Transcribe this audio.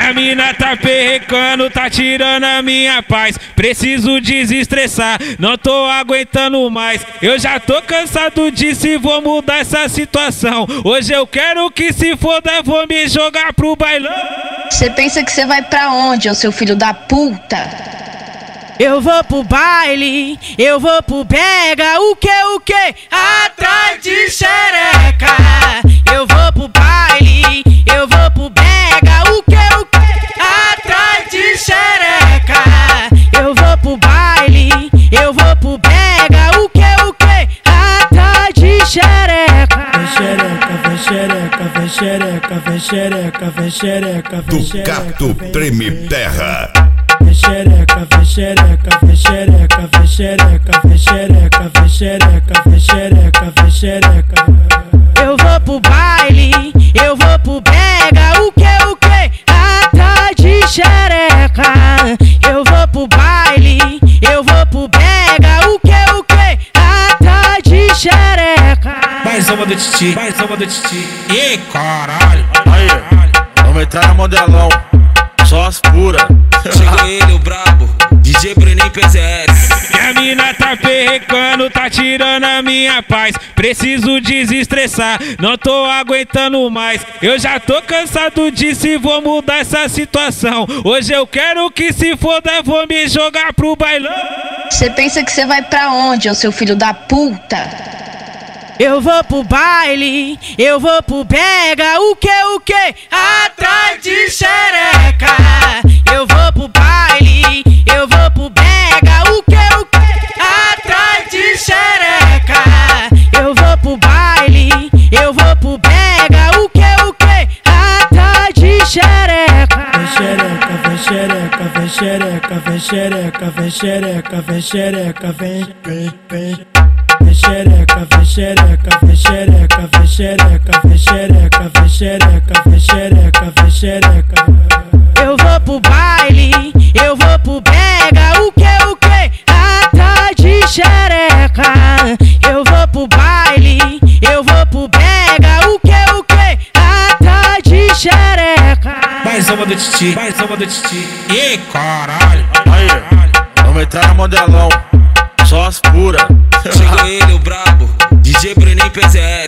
Minha mina tá perrecando, tá tirando a minha paz. Preciso desestressar, não tô aguentando mais. Eu já tô cansado disso e vou mudar essa situação. Hoje eu quero que se foda, vou me jogar pro bailão. Cê pensa que cê vai pra onde, ô seu filho da puta? Eu vou pro baile, eu vou pro brega, o que? Atrás de xereca. Eu vou pro baile, eu vou pro brega, o que? Atrás de xereca. Eu vou pro baile, eu vou pro brega, o que? Atrás de xereca. Vem xereca, vem xereca, vem xereca, vem xereca, vem xereca, vem xereca. Tucato treme terra. Vem xereca, vem xereca, vem xereca, vem xereca, vem xereca, vem xereca, vem xereca, vem xereca. Eu vou pro baile, eu vou pro brega, o que? Atrás de xereca. Eu vou pro baile, eu vou pro brega, o que? Atrás de xereca. Mais uma do Titi, mais uma do Titi. Ih, caralho. Aí, vamos entrar na modelão, só as puras. Chegou ele, o brabo, DJ Bruninho PZS. Minha mina tá perrecando, tá tirando a minha paz. Preciso desestressar, não tô aguentando mais. Eu já tô cansado disso e vou mudar essa situação. Hoje eu quero que se foda, vou me jogar pro bailão. Cê pensa que cê vai pra onde, ô seu filho da puta? Eu vou pro baile, eu vou pro brega, o que? Atrás de xereca. Eu vou pro baile, eu vou pro brega, o que? Atrás de xereca. Eu vou pro baile, eu vou pro brega, o que? Atrás de xereca. Vem xereca, vem xereca, vem xereca, vem xereca, vem xereca, vem xereca, vem. Vem xereca, vem xereca, vem xereca, vem xereca, vem xereca, vem xereca, vem xereca, vem xereca. Eu vou pro baile, eu vou pro brega, o que? Atrás de xereca. Eu vou pro baile, eu vou pro brega, o que? Atrás de xereca. Mais uma do Titi, mais uma do Titi. Ih, caralho. Aí, vamos entrar na modelão, só as puras. Chegou ele, o brabo, DJ Bruninho PZS.